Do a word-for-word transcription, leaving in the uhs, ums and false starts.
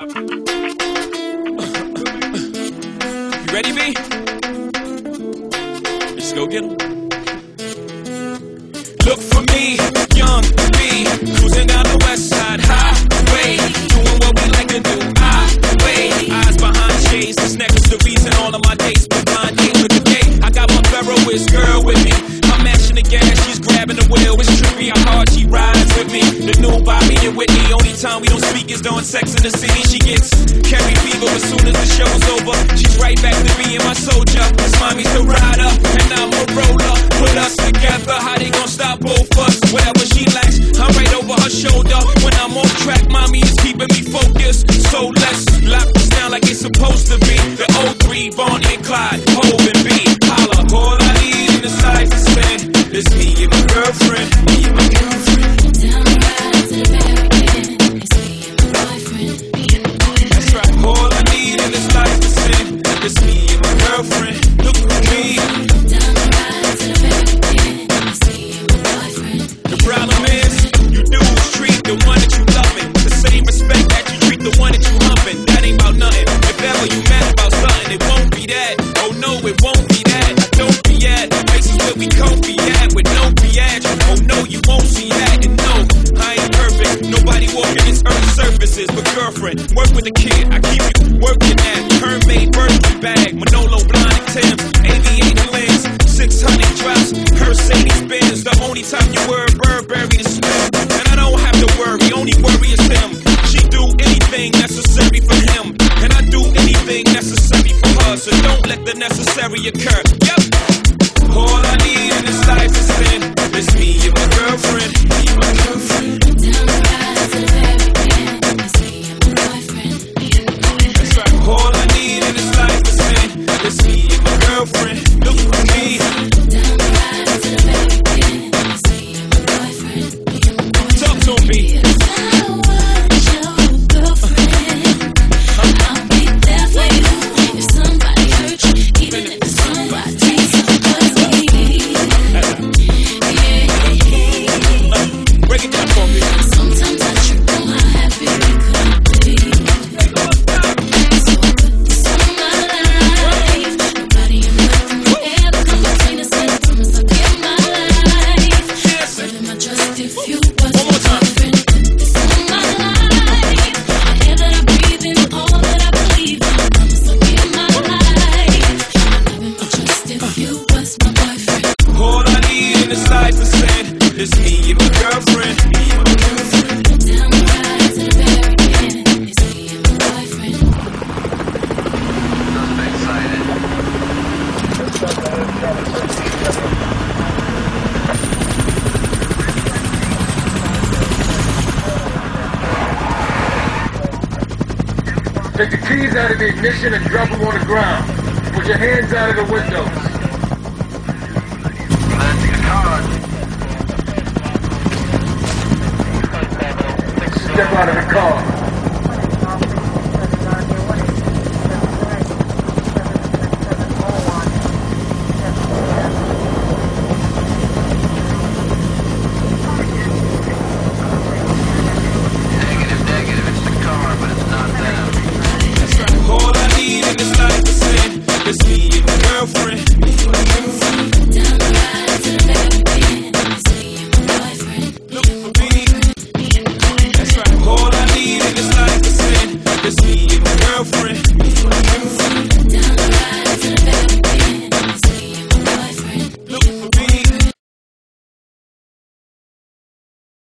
You ready, B? Let's go get 'em. Look for me, young B, cruising down the west side highway, doing what we like to do. I wait, eyes behind shades. This necklace the reason all of my dates been blind dates with the gate. I got my Ferroist girl with me. I'm mashing the gas, she's grabbing the wheel. It's trippy how hard she rides with me. The new Bobby and Whitney. Only time we don't speak is during Sex in the City. She gets carry fever as soon as the show's over. She's right back to being my soldier. This mommy's the rider, and I'm a roller. Put us together, how they gon' stop both us? Whatever she lacks, I'm right over her shoulder. When I'm on track, mommy is keeping me focused. So let's lock this down like it's supposed to be. The oh three, Bonnie and Clyde, Hov and B. Holla, all I need in the side to spin is me and my girlfriend. Me and my girlfriend. Down the ride to the barricade. It's me and my boyfriend. Me and my boyfriend. That's right. All I need in this life to spin is me and my girlfriend. Look at me. Down the ride to the barricade. It's me and my boyfriend. The problem is, you dudes treat the one that you loving the same respect that you treat the one that you humping. That ain't about nothing. If ever you mad about something, it won't be that. Oh no, it won't be that. I don't be at places where we can't be at with no biatch. Oh no, you won't see that. And no, I ain't perfect. Nobody walking this earth's surfaces. But girlfriend, work with the kid. I keep you working at Hermade birthday bag, Manolo blinded Tim's, aviator lens, six hundred drops, Mercedes Benz. The only time you wear a Burberry to swim, and I don't have to worry. Only worry is him. She do anything necessary for him, and I do anything necessary for her. So don't let the necessary occur. Yep. All I need in this life is sin. It's me and my girlfriend. Me and my girlfriend. Down the ride to the barricade. It's me and my boyfriend. Me and my boyfriend. That's right. All I need in this life is sin. It's me and my girlfriend. Look at me. Down the ride to the barricade. It's me and my boyfriend. Me and my boyfriend. Talk to me. If I was your girlfriend, I'll be there for you. If somebody hurt you, even if it's somebody takes somebody. Break it down for me. Sometimes I trip on how happy we could be. So I put this on my life. Nobody in the room will ever come between us. And I promise I'll give my life. But am I trust if you was One more time. my friend? Put this on my life. The air that I breathe in, all that I believe in. I promise I'll give my life. But am I trust if you was my boyfriend? All I need in this life is sin. It's me and my girlfriend. Me and my girlfriend. Down the ride to the barricade. It's me and my boyfriend. Take the keys out of the ignition and drop them on the ground. Put your hands out of the windows. Step out of the car.